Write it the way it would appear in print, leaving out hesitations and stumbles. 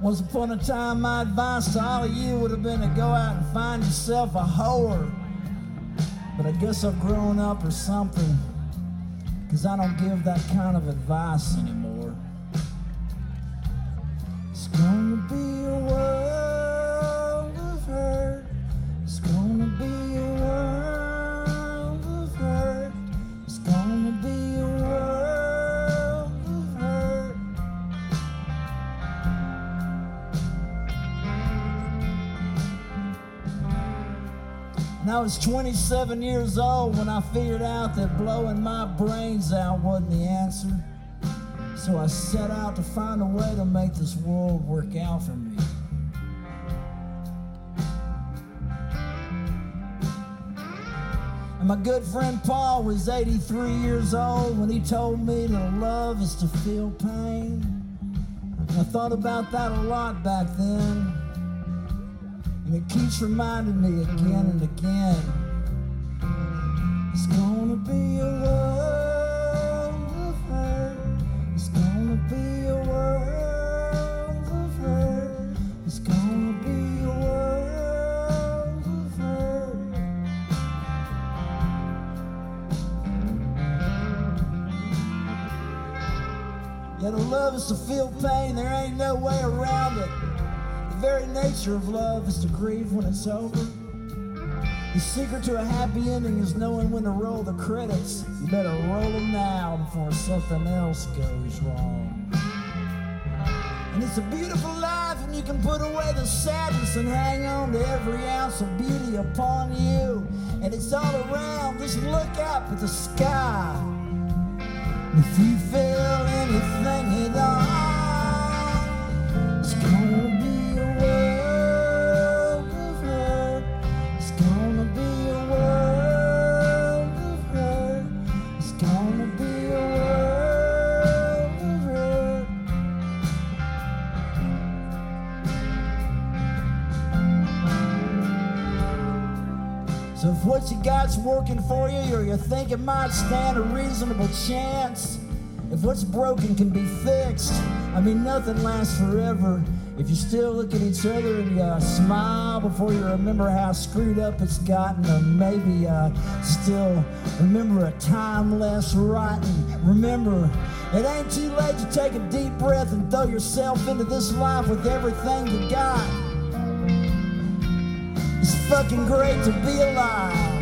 Once upon a time, my advice to all of you would have been to go out and find yourself a whore. But I guess I've grown up or something, 'cause I don't give that kind of advice anymore. It's gonna be a world of hurt. It's gonna be a world of hurt. It's gonna be a world of hurt. And I was 27 years old when I figured out that blowing my brains out wasn't the answer. So I set out to find a way to make this world work out for me. And my good friend Paul was 83 years old when he told me that love is to feel pain. And I thought about that a lot back then. And it keeps reminding me again and again. It's gonna be a world of hurt. It's gonna be a world of hurt. It's gonna be a world of hurt. Yeah, the love is to feel pain. There ain't no way around it. The very nature of love is to grieve when it's over. The secret to a happy ending is knowing when to roll the credits. You better roll them now before something else goes wrong. And it's a beautiful life when you can put away the sadness and hang on to every ounce of beauty upon you. And it's all around, just look up at the sky. And if you feel anything at all, it's gonna be a world of hurt. It's gonna be a world of hurt. It's gonna be a world of hurt. So if what you got's working for you, or you think it might stand a reasonable chance, if what's broken can be fixed, I mean, nothing lasts forever. If you still look at each other and you smile before you remember how screwed up it's gotten, or maybe still remember a time less rotten. Remember, it ain't too late to take a deep breath and throw yourself into this life with everything you got. It's fucking great to be alive.